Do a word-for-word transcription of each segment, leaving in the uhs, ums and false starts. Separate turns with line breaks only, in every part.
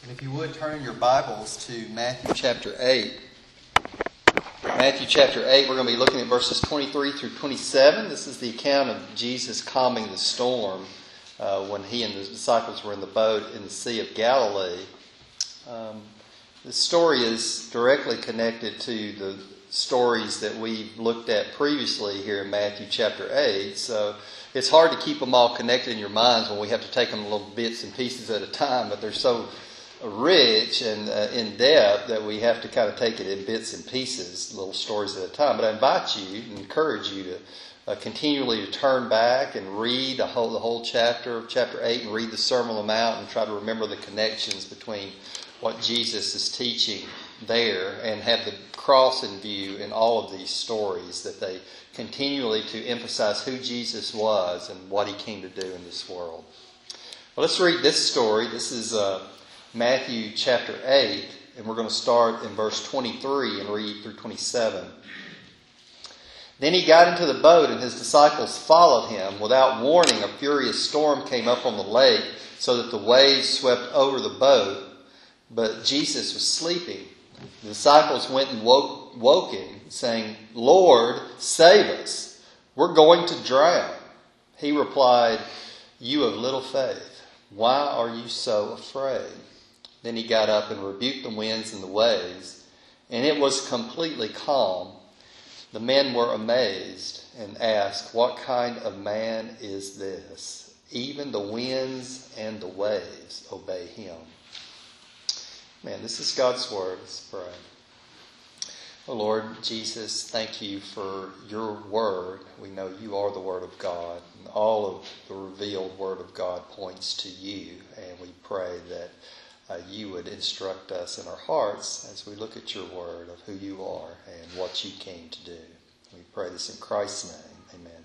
And if you would, turn in your Bibles to Matthew chapter eight. Matthew chapter eight, we're going to be looking at verses twenty-three through twenty-seven. This is the account of Jesus calming the storm uh, when he and the disciples were in the boat in the Sea of Galilee. Um, this story is directly connected to the stories that we looked at previously here in Matthew chapter eight. So it's hard to keep them all connected in your minds when we have to take them little bits and pieces at a time, but they're so rich and uh, in depth that we have to kind of take it in bits and pieces, little stories at a time. But I invite you and encourage you to uh, continually to turn back and read the whole, the whole chapter, chapter eight, and read the Sermon on the Mount and try to remember the connections between what Jesus is teaching there and have the cross in view in all of these stories, that they continually to emphasize who Jesus was and what he came to do in this world. Well, let's read this story. This is uh, Matthew chapter eight, and we're going to start in verse twenty-three and read through twenty-seven. Then he got into the boat, and his disciples followed him. Without warning, a furious storm came up on the lake, so that the waves swept over the boat. But Jesus was sleeping. The disciples went and woke, woke him, saying, "Lord, save us. We're going to drown." He replied, "You of little faith, why are you so afraid?" Then he got up and rebuked the winds and the waves, and it was completely calm. The men were amazed and asked, "What kind of man is this? Even the winds and the waves obey him." Man, this is God's word. Let's pray. Oh Lord Jesus, thank you for your word. We know you are the word of God, and all of the revealed word of God points to you, and we pray that uh, you would instruct us in our hearts as we look at your word of who you are and what you came to do. We pray this in Christ's name. Amen.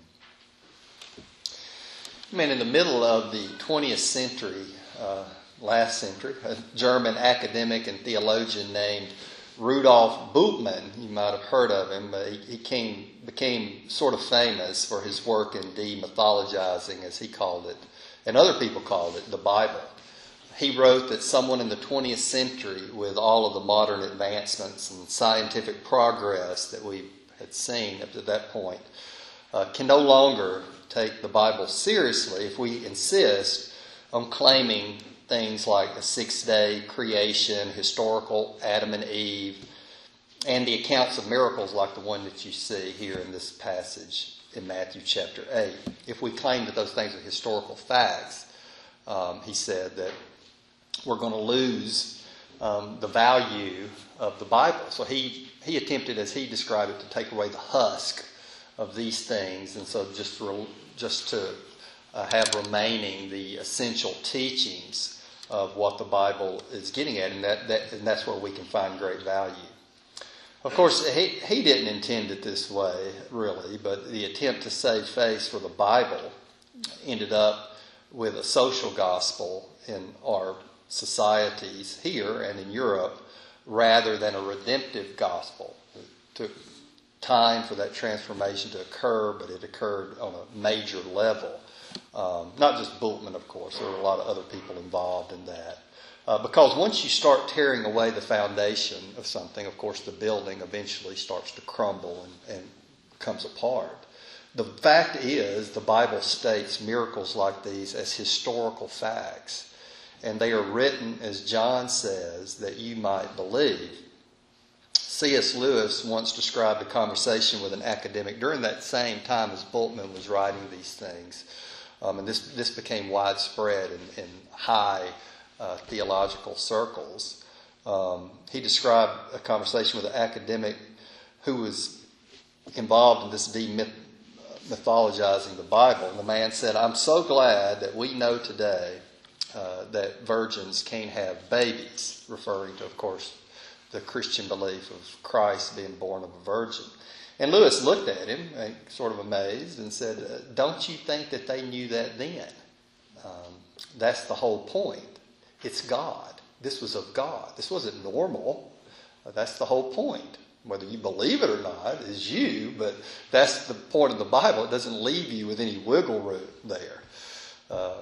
Man, in the middle of the twentieth century, uh, last century, a German academic and theologian named Rudolf Bultmann, you might have heard of him. Uh, he he came, became sort of famous for his work in demythologizing, as he called it, and other people called it, the Bible. He wrote that someone in the twentieth century, with all of the modern advancements and scientific progress that we had seen up to that point, uh, can no longer take the Bible seriously if we insist on claiming things like a six-day creation, historical Adam and Eve, and the accounts of miracles like the one that you see here in this passage in Matthew chapter eight. If we claim that those things are historical facts, um, he said that we're going to lose um, the value of the Bible. So he, he attempted, as he described it, to take away the husk of these things, and so just, re, just to uh, have remaining the essential teachings of what the Bible is getting at, and that, that and that's where we can find great value. Of course, he, he didn't intend it this way, really, but the attempt to save face for the Bible ended up with a social gospel in our societies here and in Europe, rather than a redemptive gospel. It took time for that transformation to occur, but it occurred on a major level. Um, not just Bultmann, of course. There were a lot of other people involved in that. Uh, because once you start tearing away the foundation of something, of course, the building eventually starts to crumble and, and comes apart. The fact is, the Bible states miracles like these as historical facts. And they are written, as John says, that you might believe. C S Lewis once described a conversation with an academic during that same time as Bultmann was writing these things. Um, and this, this became widespread in, in high uh, theological circles. Um, he described a conversation with an academic who was involved in this demythologizing the Bible. And the man said, "I'm so glad that we know today uh, that virgins can't have babies," referring to, of course, the Christian belief of Christ being born of a virgin. And Lewis looked at him, sort of amazed, and said, "Don't you think that they knew that then? Um, that's the whole point. It's God. This was of God. This wasn't normal. That's the whole point. Whether you believe it or not is you, but that's the point of the Bible. It doesn't leave you with any wiggle room there." Uh,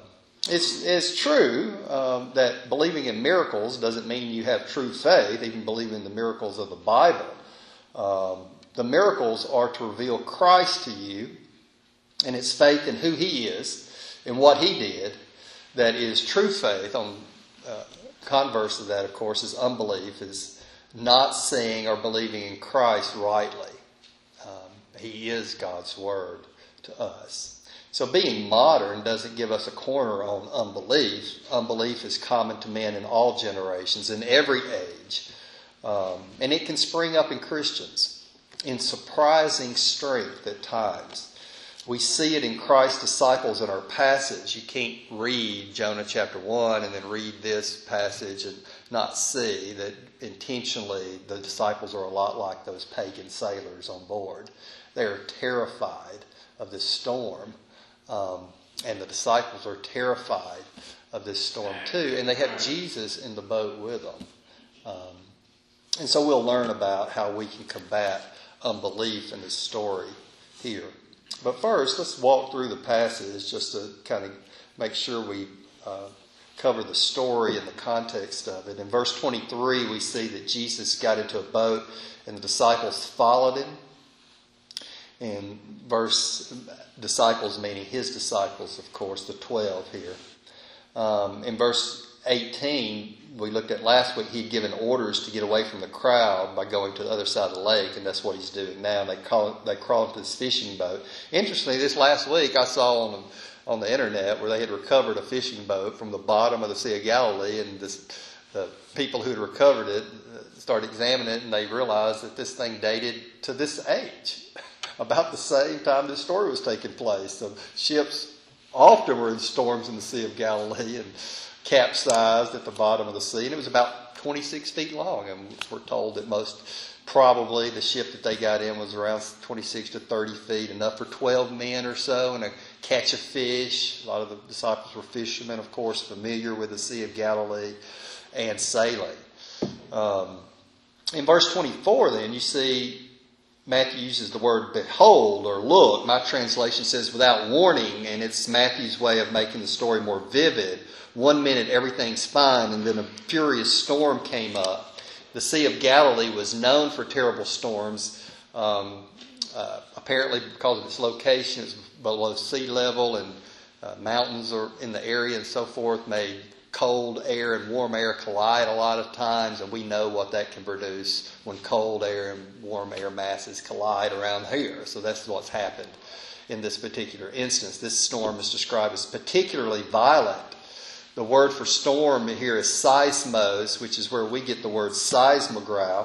It's, it's true um, that believing in miracles doesn't mean you have true faith, even believing in the miracles of the Bible. Um, the miracles are to reveal Christ to you, and it's faith in who He is and what He did that is true faith. On uh, converse of that, of course, is unbelief, is not seeing or believing in Christ rightly. Um, he is God's Word to us. So being modern doesn't give us a corner on unbelief. Unbelief is common to men in all generations, in every age. Um, and it can spring up in Christians in surprising strength at times. We see it in Christ's disciples in our passage. You can't read Jonah chapter one and then read this passage and not see that intentionally the disciples are a lot like those pagan sailors on board. They're terrified of this storm. Um, and the disciples are terrified of this storm too. And they have Jesus in the boat with them. Um, and so we'll learn about how we can combat unbelief in this story here. But first, let's walk through the passage just to kind of make sure we uh, cover the story and the context of it. In verse twenty-three, we see that Jesus got into a boat and the disciples followed him. In verse, disciples meaning his disciples, of course, the twelve here. Um, in verse eighteen, we looked at last week, he'd given orders to get away from the crowd by going to the other side of the lake, and that's what he's doing now. They call they crawled into this fishing boat. Interestingly, this last week I saw on the, on the internet where they had recovered a fishing boat from the bottom of the Sea of Galilee, and this, the people who had recovered it started examining it, and they realized that this thing dated to this age, about the same time this story was taking place. So ships often were in storms in the Sea of Galilee and capsized at the bottom of the sea, and it was about twenty-six feet long, and we're told that most probably the ship that they got in was around twenty-six to thirty feet, enough for twelve men or so, and a catch of fish. A lot of the disciples were fishermen, of course, familiar with the Sea of Galilee and sailing. Um, in verse twenty-four then, you see Matthew uses the word behold or look. My translation says without warning, and it's Matthew's way of making the story more vivid. One minute everything's fine, and then a furious storm came up. The Sea of Galilee was known for terrible storms. Um, uh, apparently because of its location, it's below sea level, and uh, mountains are in the area and so forth, made cold air and warm air collide a lot of times, and we know what that can produce when cold air and warm air masses collide around here. So that's what's happened in this particular instance. This storm is described as particularly violent. The word for storm here is seismos, which is where we get the word seismograph,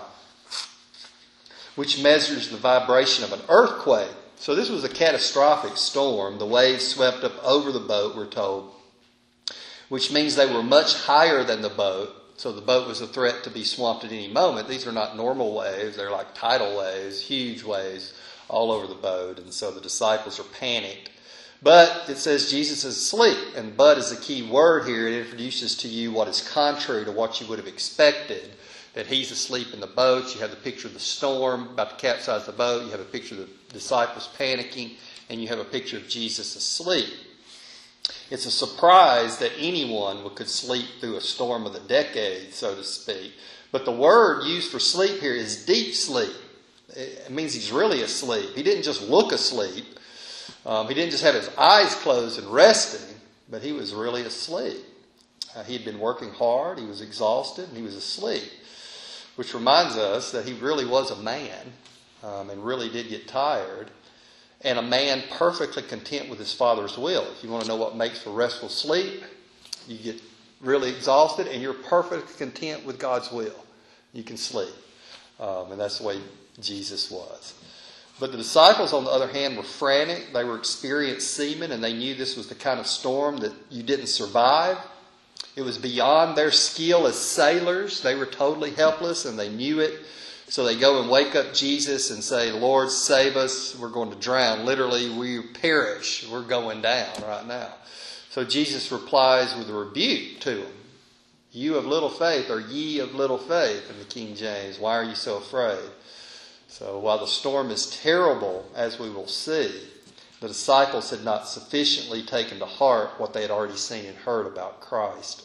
which measures the vibration of an earthquake. So this was a catastrophic storm. The waves swept up over the boat, we're told, which means they were much higher than the boat. So the boat was a threat to be swamped at any moment. These are not normal waves. They're like tidal waves, huge waves all over the boat. And so the disciples are panicked. But it says Jesus is asleep, and but is a key word here. It introduces to you what is contrary to what you would have expected, that he's asleep in the boat. You have the picture of the storm about to capsize the boat. You have a picture of the disciples panicking, and you have a picture of Jesus asleep. It's a surprise that anyone could sleep through a storm of the decade, so to speak. But the word used for sleep here is deep sleep. It means he's really asleep. He didn't just look asleep. Um, he didn't just have his eyes closed and resting, but he was really asleep. Uh, he had been working hard, he was exhausted, and he was asleep, which reminds us that he really was a man um, and really did get tired, and a man perfectly content with his Father's will. If you want to know what makes for restful sleep, you get really exhausted and you're perfectly content with God's will. You can sleep. Um, and that's the way Jesus was. But the disciples, on the other hand, were frantic. They were experienced seamen, and they knew this was the kind of storm that you didn't survive. It was beyond their skill as sailors. They were totally helpless, and they knew it. So they go and wake up Jesus and say, Lord, save us. We're going to drown. Literally, we perish. We're going down right now. So Jesus replies with a rebuke to them. You of little faith, or ye of little faith, in the King James. Why are you so afraid? So while the storm is terrible, as we will see, The disciples had not sufficiently taken to heart what they had already seen and heard about Christ.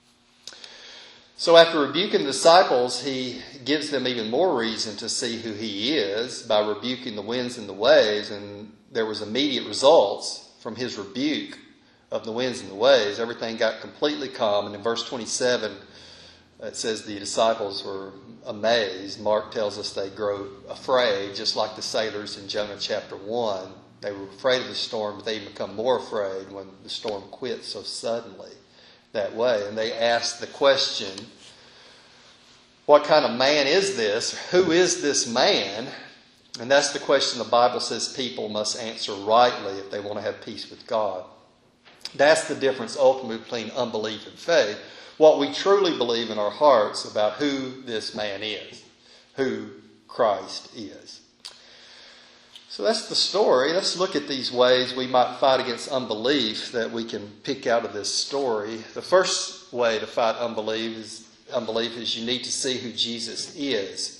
So after rebuking the disciples, he gives them even more reason to see who he is by rebuking the winds and the waves. And there was immediate results from his rebuke of the winds and the waves. Everything got completely calm. And in verse twenty-seven, it says the disciples were amazed. Mark tells us they grow afraid, just like the sailors in Jonah chapter one. They were afraid of the storm, but they even become more afraid when the storm quit so suddenly that way. And they asked the question, what kind of man is this? Who is this man? And that's the question the Bible says people must answer rightly if they want to have peace with God. That's the difference ultimately between unbelief and faith. What we truly believe in our hearts about who this man is, who Christ is. So that's the story. Let's look at these ways we might fight against unbelief that we can pick out of this story. The first way to fight unbelief is, unbelief is you need to see who Jesus is.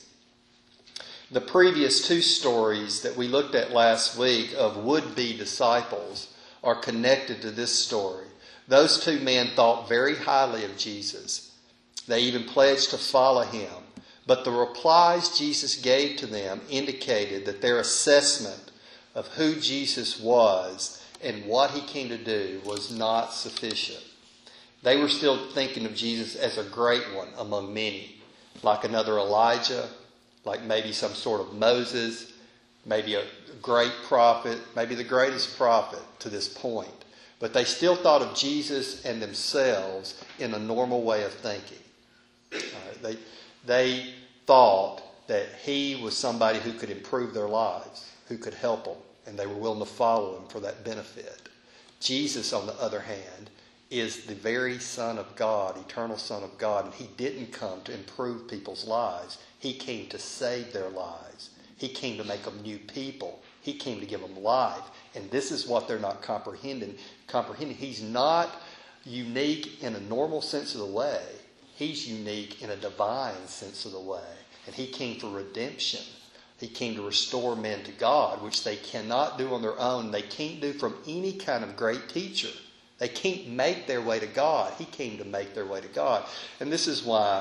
The previous two stories that we looked at last week of would-be disciples are connected to this story. Those two men thought very highly of Jesus. They even pledged to follow him. But the replies Jesus gave to them indicated that their assessment of who Jesus was and what he came to do was not sufficient. They were still thinking of Jesus as a great one among many, like another Elijah, like maybe some sort of Moses, maybe a great prophet, maybe the greatest prophet to this point. But they still thought of Jesus and themselves in a normal way of thinking. Uh, they, they thought that he was somebody who could improve their lives, who could help them, and they were willing to follow him for that benefit. Jesus, on the other hand, is the very Son of God, eternal Son of God, and he didn't come to improve people's lives. He came to save their lives. He came to make them new people. He came to give them life. And this is what they're not comprehending. Comprehending. He's not unique in a normal sense of the way. He's unique in a divine sense of the way. And he came for redemption. He came to restore men to God, which they cannot do on their own. They can't do from any kind of great teacher. They can't make their way to God. He came to make their way to God. And this is why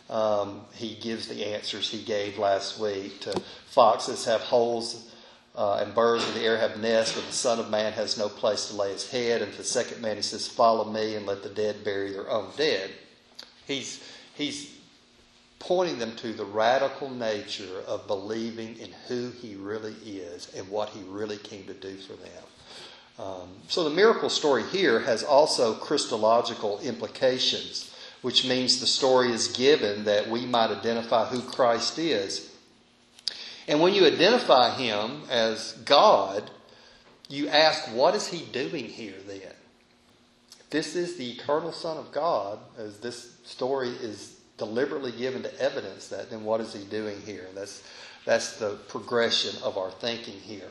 um, he gives the answers he gave last week. To foxes have holes uh, and birds of the air have nests, but the Son of Man has no place to lay his head. And to the second man he says, follow me and let the dead bury their own dead. He's, he's pointing them to the radical nature of believing in who he really is and what he really came to do for them. Um, so the miracle story here has also Christological implications, which means the story is given that we might identify who Christ is. And when you identify him as God, you ask, what is he doing here then? If this is the eternal Son of God, as this story is deliberately given to evidence that, then what is he doing here? That's, that's the progression of our thinking here.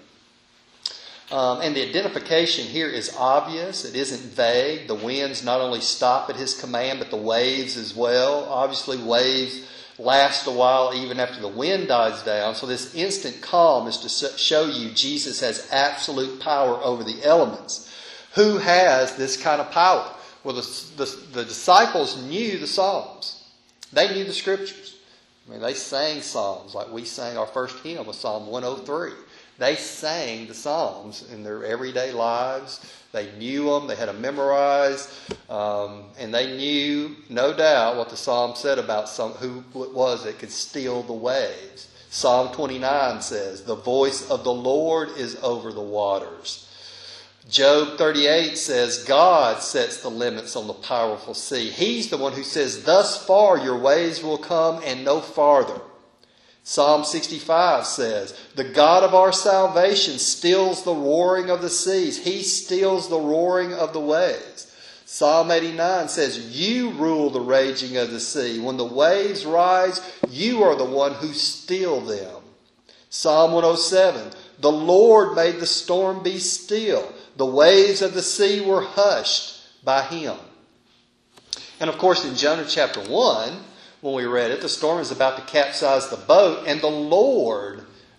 Um, and the identification here is obvious. It isn't vague. The winds not only stop at his command, but the waves as well. Obviously, waves last a while even after the wind dies down. So this instant calm is to show you Jesus has absolute power over the elements. Who has this kind of power? Well, the, the, the disciples knew the Psalms. They knew the Scriptures. I mean, they sang Psalms like we sang our first hymn with Psalm one oh three. They sang the Psalms in their everyday lives. They knew them. They had them memorized. Um, and they knew, no doubt, what the Psalm said about some, who it was that could still the waves. Psalm twenty-nine says, the voice of the Lord is over the waters. Job thirty-eight says, God sets the limits on the powerful sea. He's the one who says, thus far your waves will come and no farther. Psalm sixty-five says, the God of our salvation stills the roaring of the seas. He stills the roaring of the waves. Psalm eighty-nine says, you rule the raging of the sea. When the waves rise, you are the one who still them. Psalm one oh seven, the Lord made the storm be still. The waves of the sea were hushed by him. And of course, in Jonah chapter one, when we read it, the storm is about to capsize the boat, and the Lord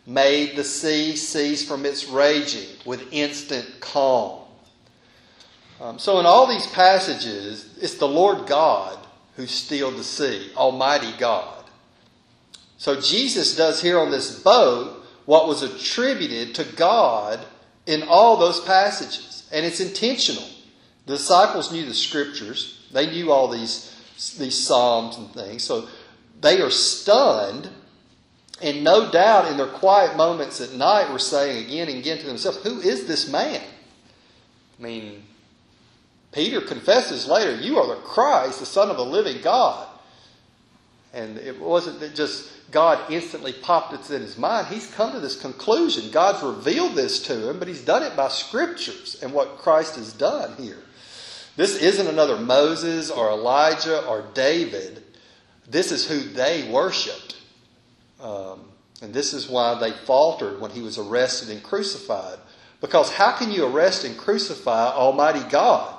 made the sea cease from its raging with instant calm. Um, so in all these passages, it's the Lord God who stilled the sea, Almighty God. So Jesus does here on this boat what was attributed to God in all those passages. And it's intentional. The disciples knew the Scriptures. They knew all these, these Psalms and things. So they are stunned. And no doubt in their quiet moments at night were saying again and again to themselves, who is this man? I mean, Peter confesses later, you are the Christ, the Son of the living God. And it wasn't that just God instantly popped it in his mind. He's come to this conclusion. God's revealed this to him, but he's done it by Scriptures and what Christ has done here. This isn't another Moses or Elijah or David. This is who they worshipped. Um, and this is why they faltered when he was arrested and crucified. Because how can you arrest and crucify Almighty God?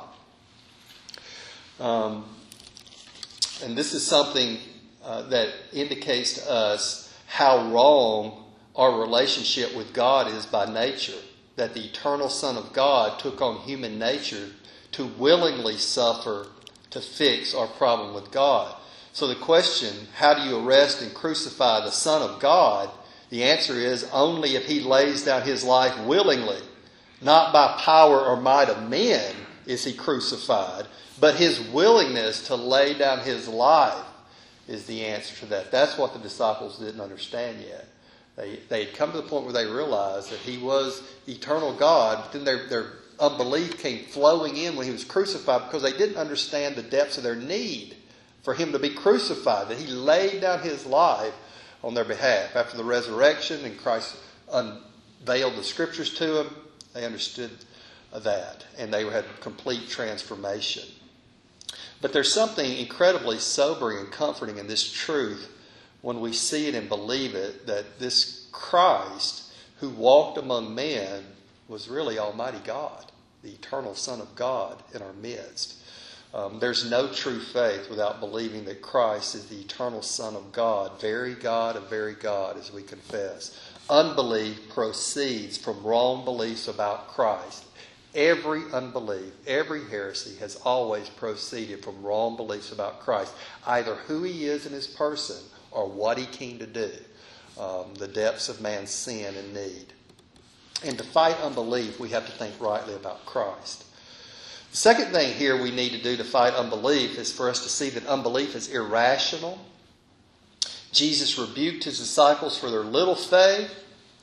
Um, and this is something uh, that indicates to us how wrong our relationship with God is by nature. That the eternal Son of God took on human nature to willingly suffer to fix our problem with God. So the question, how do you arrest and crucify the Son of God? The answer is only if he lays down his life willingly. Not by power or might of men is he crucified, but his willingness to lay down his life is the answer to that. That's what the disciples didn't understand yet. They, they had come to the point where they realized that he was eternal God, but then their, their unbelief came flowing in when he was crucified because they didn't understand the depths of their need for him to be crucified, that he laid down his life on their behalf. After the resurrection and Christ unveiled the Scriptures to them, they understood that, and they had complete transformation. But there's something incredibly sobering and comforting in this truth when we see it and believe it, that this Christ who walked among men was really Almighty God, the eternal Son of God in our midst. Um, there's no true faith without believing that Christ is the eternal Son of God, very God of very God, as we confess. Unbelief proceeds from wrong beliefs about Christ. Every unbelief, every heresy has always proceeded from wrong beliefs about Christ, either who he is in his person or what he came to do, um, the depths of man's sin and need. And to fight unbelief, we have to think rightly about Christ. The second thing here we need to do to fight unbelief is for us to see that unbelief is irrational. Jesus rebuked his disciples for their little faith.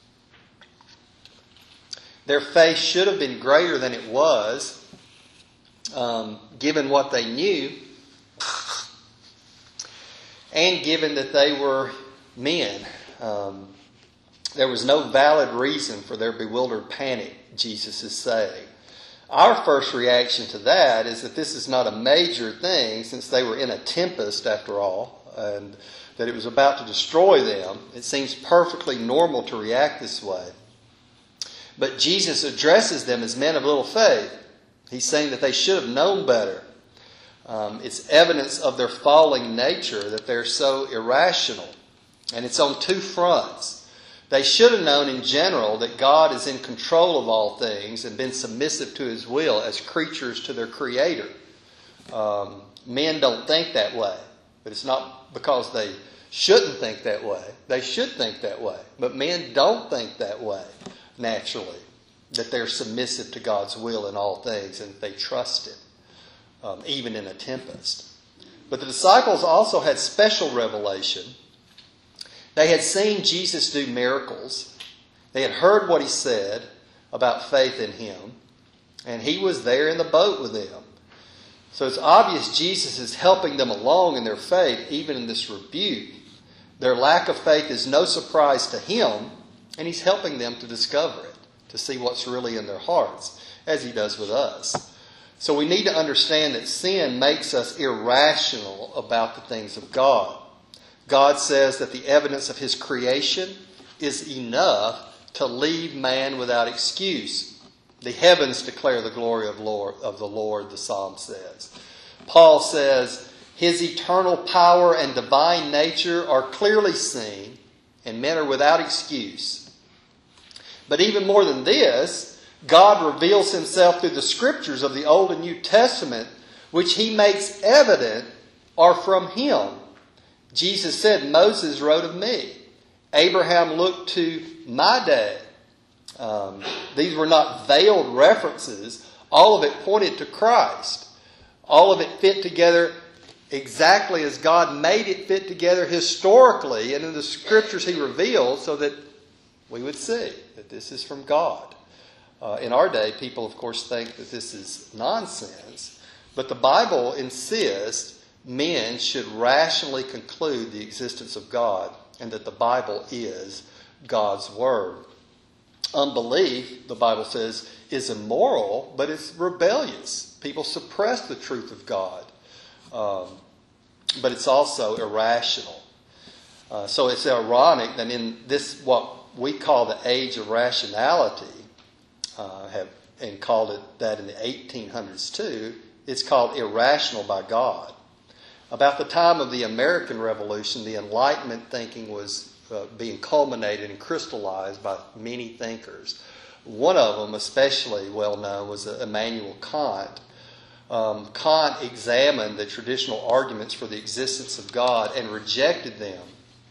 Their faith should have been greater than it was, um, given what they knew, and given that they were men. Um, there was no valid reason for their bewildered panic, Jesus is saying. Our first reaction to that is that this is not a major thing, since they were in a tempest after all, and that it was about to destroy them. It seems perfectly normal to react this way. But Jesus addresses them as men of little faith. He's saying that they should have known better. Um, it's evidence of their falling nature that they're so irrational. And it's on two fronts. They should have known in general that God is in control of all things and been submissive to his will as creatures to their Creator. Um, men don't think that way. But it's not because they shouldn't think that way. They should think that way. But men don't think that way. Naturally, that they're submissive to God's will in all things and they trust Him, um, even in a tempest. But the disciples also had special revelation. They had seen Jesus do miracles. They had heard what he said about faith in him, and he was there in the boat with them. So it's obvious Jesus is helping them along in their faith, even in this rebuke. Their lack of faith is no surprise to him, and he's helping them to discover it, to see what's really in their hearts, as he does with us. So we need to understand that sin makes us irrational about the things of God. God says that the evidence of his creation is enough to leave man without excuse. The heavens declare the glory of Lord of the Lord, the Psalm says. Paul says his eternal power and divine nature are clearly seen, and men are without excuse. But even more than this, God reveals himself through the scriptures of the Old and New Testament, which he makes evident are from him. Jesus said, Moses wrote of me. Abraham looked to my day. Um, these were not veiled references. All of it pointed to Christ. All of it fit together exactly as God made it fit together historically and in the scriptures he revealed so that we would see that this is from God. Uh, in our day, people, of course, think that this is nonsense. But the Bible insists men should rationally conclude the existence of God and that the Bible is God's Word. Unbelief, the Bible says, is immoral, but it's rebellious. People suppress the truth of God. Um, but it's also irrational. Uh, so it's ironic that in this, what we call the age of rationality, uh, have and called it that in the eighteen hundreds too, it's called irrational by God. About the time of the American Revolution, the Enlightenment thinking was uh, being culminated and crystallized by many thinkers. One of them, especially well known, was Immanuel Kant. Um, Kant examined the traditional arguments for the existence of God and rejected them.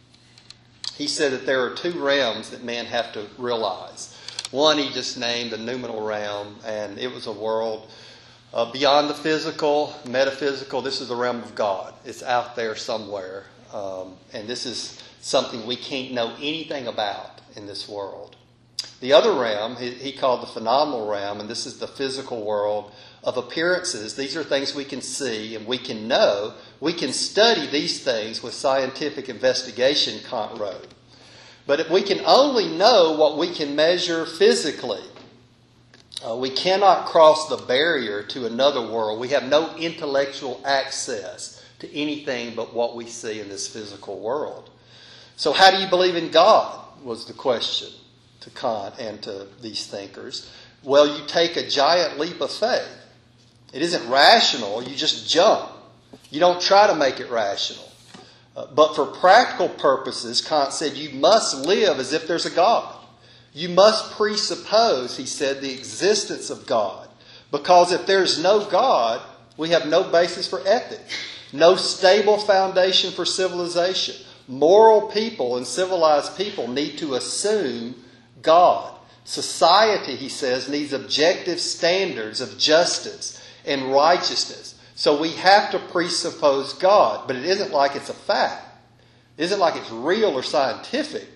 He said that there are two realms that men have to realize. One he just named the noumenal realm, and it was a world uh, beyond the physical, metaphysical. This is the realm of God. It's out there somewhere, um, and this is something we can't know anything about in this world. The other realm he, he called the phenomenal realm, and this is the physical world of appearances. These are things we can see and we can know. We can study these things with scientific investigation, Kant wrote. But if we can only know what we can measure physically, uh, we cannot cross the barrier to another world. We have no intellectual access to anything but what we see in this physical world. So how do you believe in God, was the question to Kant and to these thinkers. Well, you take a giant leap of faith. It isn't rational, you just jump. You don't try to make it rational. Uh, but for practical purposes, Kant said, you must live as if there's a God. You must presuppose, he said, the existence of God. Because if there's no God, we have no basis for ethics, no stable foundation for civilization. Moral people and civilized people need to assume God. Society, he says, needs objective standards of justice and righteousness. So we have to presuppose God, but it isn't like it's a fact. It isn't like it's real or scientific.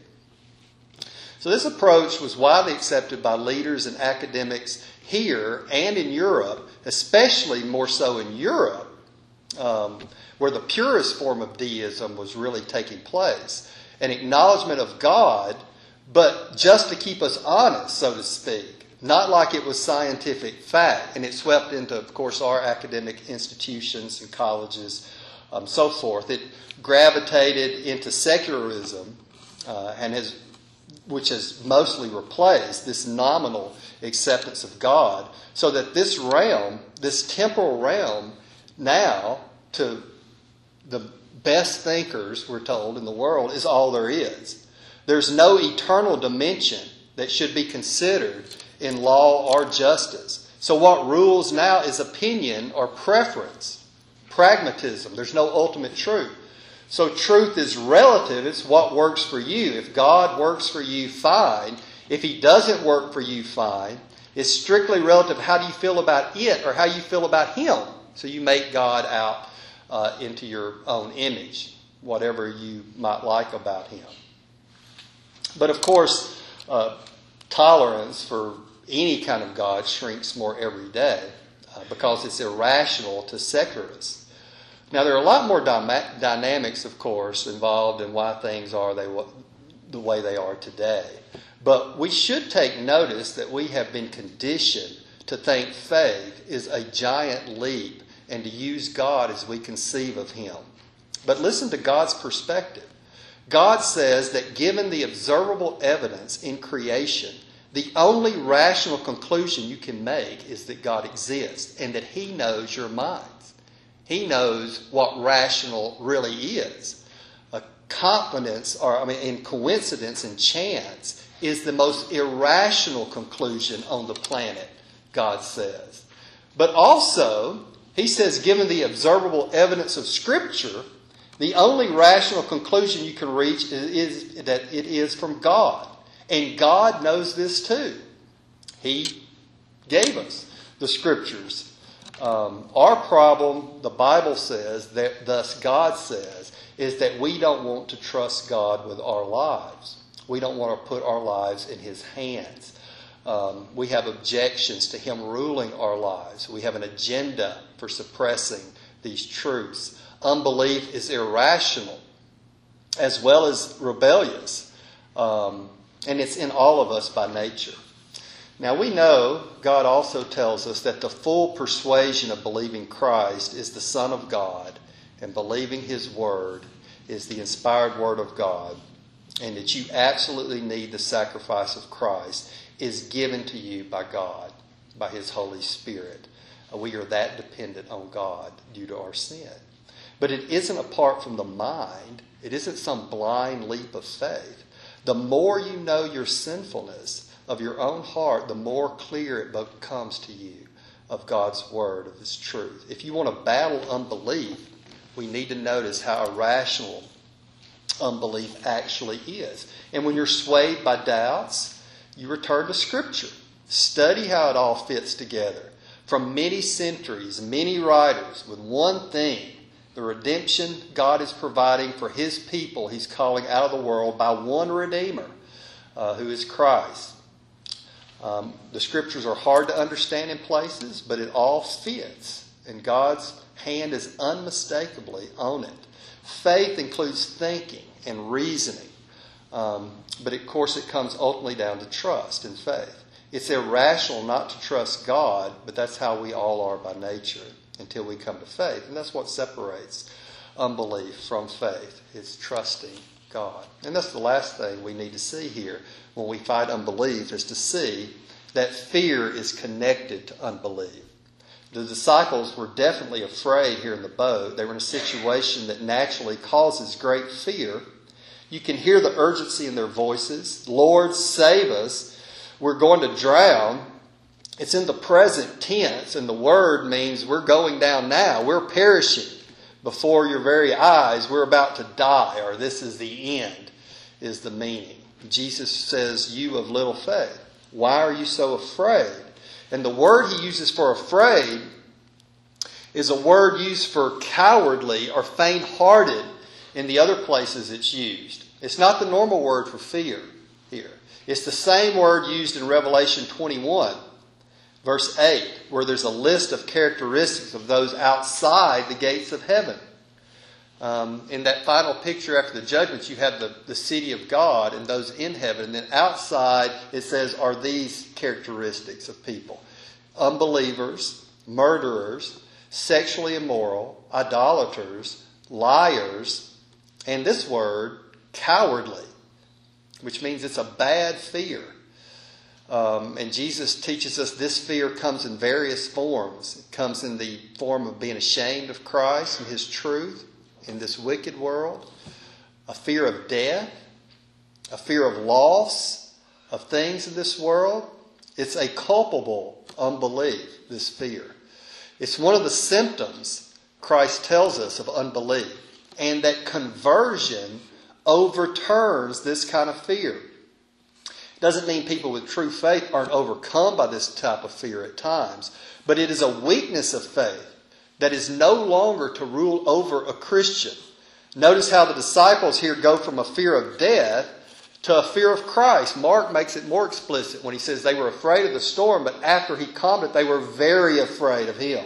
So this approach was widely accepted by leaders and academics here and in Europe, especially more so in Europe, um, where the purest form of deism was really taking place. An acknowledgement of God, but just to keep us honest, so to speak. Not like it was scientific fact. And it swept into, of course, our academic institutions and colleges, um, so forth. It gravitated into secularism, uh, and has, which has mostly replaced this nominal acceptance of God. So that this realm, this temporal realm, now, to the best thinkers, we're told, in the world, is all there is. There's no eternal dimension that should be considered in law or justice. So what rules now is opinion or preference, pragmatism. There's no ultimate truth. So truth is relative. It's what works for you. If God works for you, fine. If he doesn't work for you, fine. It's strictly relative. How do you feel about it or how you feel about him? So you make God out uh, into your own image, whatever you might like about him. But of course, uh, tolerance for any kind of God shrinks more every day uh, because it's irrational to secularists. Now, there are a lot more dyma- dynamics, of course, involved in why things are they, the way they are today. But we should take notice that we have been conditioned to think faith is a giant leap and to use God as we conceive of him. But listen to God's perspective. God says that given the observable evidence in creation, the only rational conclusion you can make is that God exists and that he knows your minds. He knows what rational really is. A confidence, or I mean, in coincidence and chance is the most irrational conclusion on the planet, God says. But also, he says, given the observable evidence of Scripture, the only rational conclusion you can reach is, is that it is from God. And God knows this too. He gave us the Scriptures. Um, our problem, the Bible says, that thus God says, is that we don't want to trust God with our lives. We don't want to put our lives in His hands. Um, we have objections to Him ruling our lives. We have an agenda for suppressing these truths. Unbelief is irrational as well as rebellious. Um, and it's in all of us by nature. Now we know God also tells us that the full persuasion of believing Christ is the Son of God, and believing His Word is the inspired Word of God, and that you absolutely need the sacrifice of Christ is given to you by God, by His Holy Spirit. We are that dependent on God due to our sin. But it isn't apart from the mind. It isn't some blind leap of faith. The more you know your sinfulness of your own heart, the more clear it becomes to you of God's Word, of His truth. If you want to battle unbelief, we need to notice how irrational unbelief actually is. And when you're swayed by doubts, you return to Scripture. Study how it all fits together. From many centuries, many writers, with one theme, the redemption God is providing for His people He's calling out of the world by one Redeemer, uh, who is Christ. Um, the Scriptures are hard to understand in places, but it all fits. And God's hand is unmistakably on it. Faith includes thinking and reasoning. Um, but of course it comes ultimately down to trust and faith. It's irrational not to trust God, but that's how we all are by nature until we come to faith. And that's what separates unbelief from faith. It's trusting God. And that's the last thing we need to see here when we fight unbelief, is to see that fear is connected to unbelief. The disciples were definitely afraid here in the boat. They were in a situation that naturally causes great fear. You can hear the urgency in their voices. Lord, save us. We're going to drown. It's in the present tense, and the word means we're going down now. We're perishing before your very eyes. We're about to die, or this is the end, is the meaning. Jesus says, you of little faith, why are you so afraid? And the word he uses for afraid is a word used for cowardly or faint-hearted in the other places it's used. It's not the normal word for fear here. It's the same word used in Revelation twenty-one, verse eight, where there's a list of characteristics of those outside the gates of heaven. Um, in that final picture after the judgments, you have the, the city of God and those in heaven. And then outside, it says, are these characteristics of people. Unbelievers, murderers, sexually immoral, idolaters, liars, and this word, cowardly, which means it's a bad fear. Um, and Jesus teaches us this fear comes in various forms. It comes in the form of being ashamed of Christ and His truth in this wicked world, a fear of death, a fear of loss of things in this world. It's a culpable unbelief, this fear. It's one of the symptoms Christ tells us of unbelief, and that conversion overturns this kind of fear. It doesn't mean people with true faith aren't overcome by this type of fear at times, but it is a weakness of faith that is no longer to rule over a Christian. Notice how the disciples here go from a fear of death to a fear of Christ. Mark makes it more explicit when he says they were afraid of the storm, but after he calmed it, they were very afraid of Him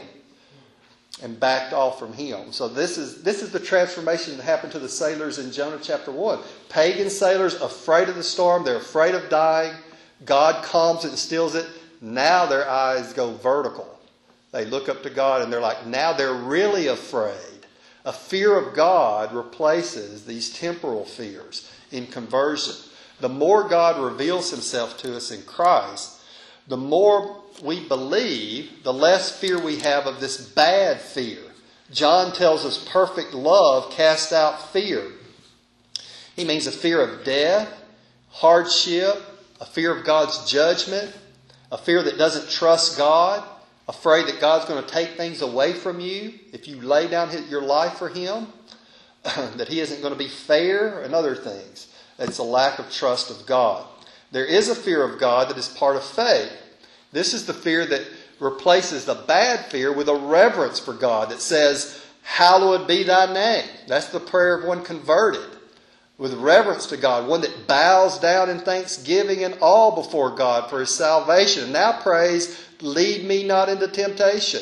and backed off from Him. So this is this is the transformation that happened to the sailors in Jonah chapter one. Pagan sailors afraid of the storm. They're afraid of dying. God calms it and stills it. Now their eyes go vertical. They look up to God and they're like, now they're really afraid. A fear of God replaces these temporal fears in conversion. The more God reveals Himself to us in Christ, the more we believe, the less fear we have of this bad fear. John tells us perfect love casts out fear. He means a fear of death, hardship, a fear of God's judgment, a fear that doesn't trust God, afraid that God's going to take things away from you if you lay down your life for Him, that He isn't going to be fair, and other things. It's a lack of trust of God. There is a fear of God that is part of faith. This is the fear that replaces the bad fear with a reverence for God that says, hallowed be thy name. That's the prayer of one converted, with reverence to God, one that bows down in thanksgiving and awe before God for His salvation. And now prays, lead me not into temptation.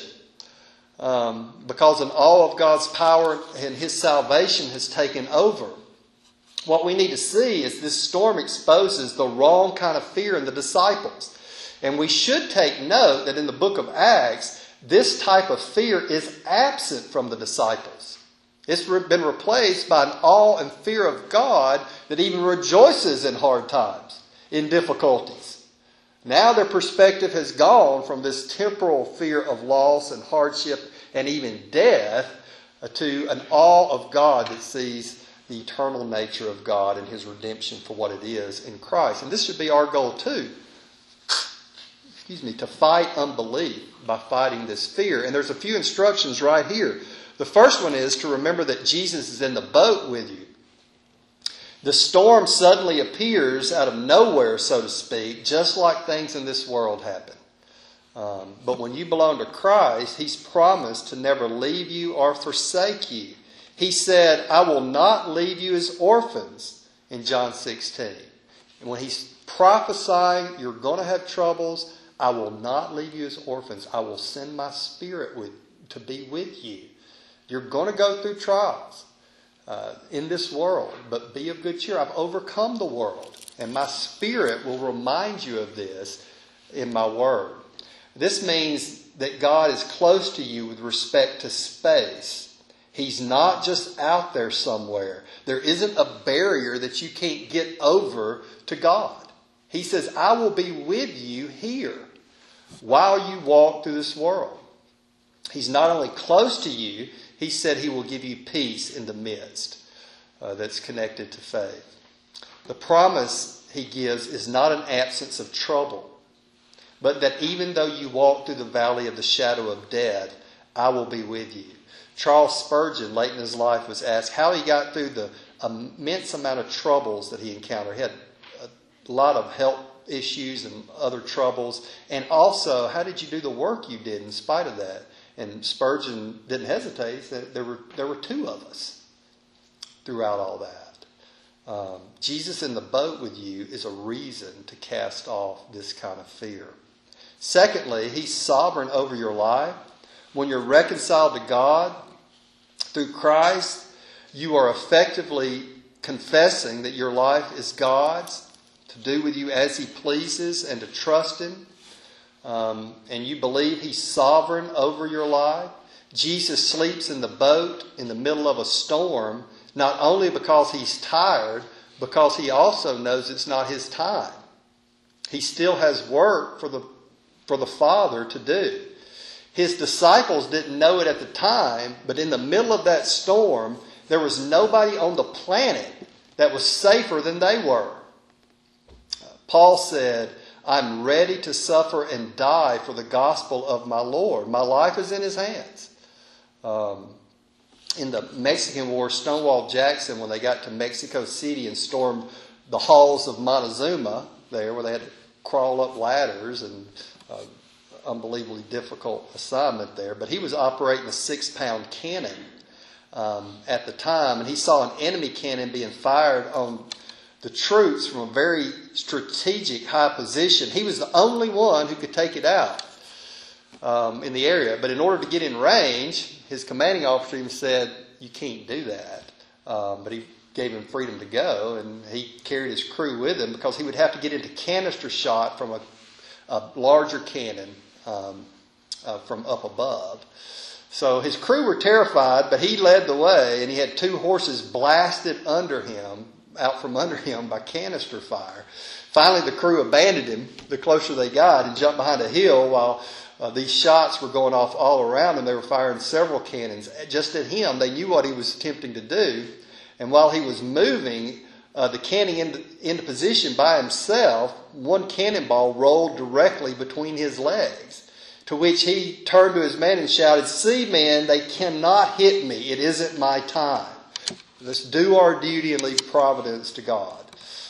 Um, because an awe of God's power and His salvation has taken over. What we need to see is this storm exposes the wrong kind of fear in the disciples. And we should take note that in the book of Acts, this type of fear is absent from the disciples. It's been replaced by an awe and fear of God that even rejoices in hard times, in difficulties. Now their perspective has gone from this temporal fear of loss and hardship and even death to an awe of God that sees the eternal nature of God and His redemption for what it is in Christ. And this should be our goal too. Excuse me, to fight unbelief by fighting this fear. And there's a few instructions right here. The first one is to remember that Jesus is in the boat with you. The storm suddenly appears out of nowhere, so to speak, just like things in this world happen. Um, but when you belong to Christ, He's promised to never leave you or forsake you. He said, I will not leave you as orphans in John sixteen. And when He's prophesying, you're going to have troubles. I will not leave you as orphans. I will send my Spirit with, to be with you. You're going to go through trials uh, in this world, but be of good cheer. I've overcome the world, and my Spirit will remind you of this in my Word. This means that God is close to you with respect to space. He's not just out there somewhere. There isn't a barrier that you can't get over to God. He says, I will be with you here while you walk through this world. He's not only close to you, He said He will give you peace in the midst. Uh, that's connected to faith. The promise He gives is not an absence of trouble, but that even though you walk through the valley of the shadow of death, I will be with you. Charles Spurgeon, late in his life, was asked how he got through the immense amount of troubles that he encountered. He had a lot of health issues and other troubles. And also, how did you do the work you did in spite of that? And Spurgeon didn't hesitate. He said there were, there were two of us throughout all that. Um, Jesus in the boat with you is a reason to cast off this kind of fear. Secondly, He's sovereign over your life. When you're reconciled to God through Christ, you are effectively confessing that your life is God's, to do with you as He pleases and to trust Him. Um, and you believe He's sovereign over your life. Jesus sleeps in the boat in the middle of a storm, not only because He's tired, because He also knows it's not His time. He still has work for the, for the Father to do. His disciples didn't know it at the time, but in the middle of that storm, there was nobody on the planet that was safer than they were. Paul said, I'm ready to suffer and die for the gospel of my Lord. My life is in His hands. Um, in the Mexican War, Stonewall Jackson, when they got to Mexico City and stormed the halls of Montezuma there, where they had to crawl up ladders and uh, unbelievably difficult assignment there. But he was operating a six-pound cannon um, at the time, and he saw an enemy cannon being fired on the troops from a very strategic high position. He was the only one who could take it out um, in the area. But in order to get in range, his commanding officer even said, you can't do that. Um, but he gave him freedom to go, and he carried his crew with him because he would have to get into canister shot from a, a larger cannon um, uh, from up above. So his crew were terrified, but he led the way, and he had two horses blasted under him, out from under him by canister fire. Finally, the crew abandoned him the closer they got and jumped behind a hill while uh, these shots were going off all around him. They were firing several cannons just at him. They knew what he was attempting to do. And while he was moving, uh, the cannon into, into position by himself, one cannonball rolled directly between his legs, to which he turned to his men and shouted, "See, men, they cannot hit me. It isn't my time. Let's do our duty and leave providence to God."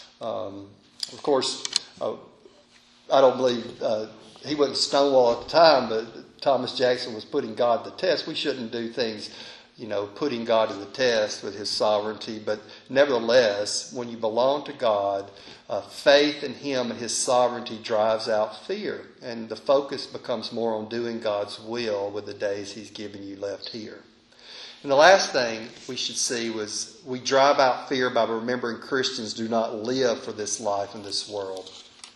Um, of course, uh, I don't believe uh, he wasn't Stonewall at the time, but Thomas Jackson was putting God to the test. We shouldn't do things, you know, putting God to the test with his sovereignty. But nevertheless, when you belong to God, uh, faith in him and his sovereignty drives out fear. And the focus becomes more on doing God's will with the days he's given you left here. And the last thing we should see was we drive out fear by remembering Christians do not live for this life in this world.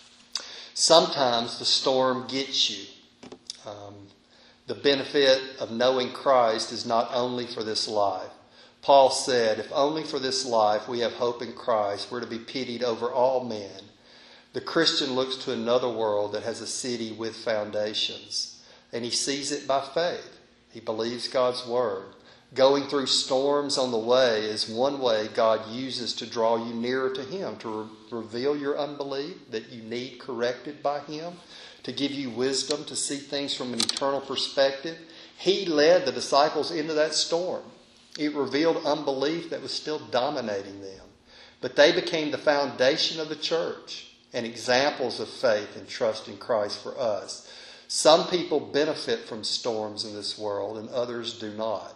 Sometimes the storm gets you. Um, the benefit of knowing Christ is not only for this life. Paul said, if only for this life we have hope in Christ, we're to be pitied over all men. The Christian looks to another world that has a city with foundations, and he sees it by faith. He believes God's word. Going through storms on the way is one way God uses to draw you nearer to him, to re- reveal your unbelief that you need corrected by him, to give you wisdom to see things from an eternal perspective. He led the disciples into that storm. It revealed unbelief that was still dominating them. But they became the foundation of the church and examples of faith and trust in Christ for us. Some people benefit from storms in this world and others do not.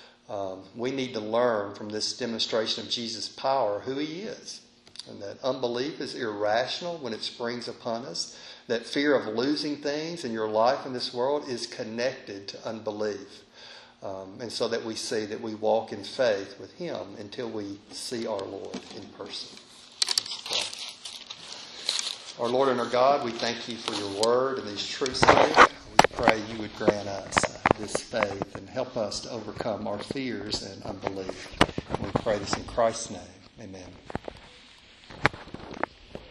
Um, we need to learn from this demonstration of Jesus' power who he is. And that unbelief is irrational when it springs upon us. That fear of losing things in your life in this world is connected to unbelief. Um, and so that we see that we walk in faith with him until we see our Lord in person. Our Lord and our God, we thank you for your word and these truths of it. We pray you would grant us uh, this faith and help us to overcome our fears and unbelief. And we pray this in Christ's name. Amen.